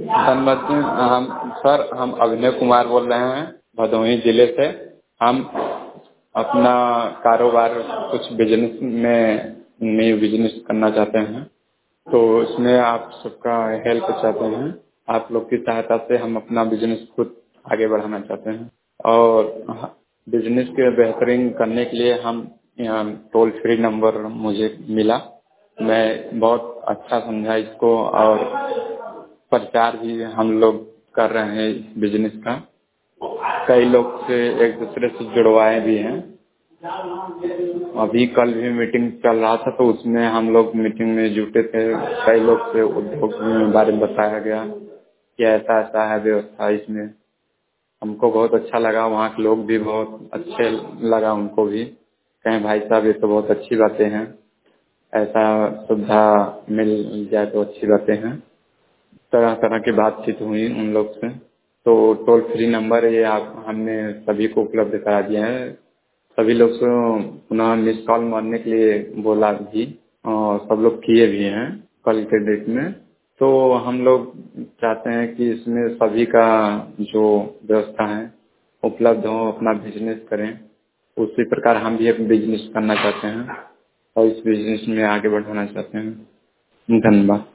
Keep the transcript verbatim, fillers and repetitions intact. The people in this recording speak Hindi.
धन्यवाद। हम सर हम अभिनव कुमार बोल रहे हैं भदोही जिले से। हम अपना कारोबार कुछ बिजनेस में न्यू बिजनेस करना चाहते हैं, तो इसमें आप सबका हेल्प चाहते हैं। आप लोग की सहायता से हम अपना बिजनेस खुद आगे बढ़ाना चाहते हैं और बिजनेस के बेहतरीन करने के लिए हम यहाँ टोल फ्री नंबर मुझे मिला। मैं बहुत अच्छा समझा इसको और प्रचार भी हम लोग कर रहे हैं बिजनेस का। कई लोग से एक दूसरे से जुड़वाए भी हैं। अभी कल भी मीटिंग चल रहा था, तो उसमें हम लोग मीटिंग में जुटे थे। कई लोग से उद्योग के बारे में बताया गया कि ऐसा ऐसा है व्यवस्था इसमें। हमको बहुत अच्छा लगा, वहाँ के लोग भी बहुत अच्छे लगा उनको भी। कहें भाई साहब ये तो बहुत अच्छी बातें हैं, ऐसा सुविधा मिल जाए तो अच्छी बातें हैं। तरह तरह की बातचीत हुई उन लोग से। तो टोल फ्री नंबर ये आप हमने सभी को उपलब्ध करा दिया है। सभी लोग से पुनः मिस कॉल मारने के लिए बोला भी और सब लोग किए भी हैं कल के डेट में। तो हम लोग चाहते हैं कि इसमें सभी का जो व्यवस्था है उपलब्ध हो, अपना बिजनेस करें। उसी प्रकार हम भी अपना बिजनेस करना चाहते हैं और इस बिजनेस में आगे बढ़ाना चाहते हैं। धन्यवाद।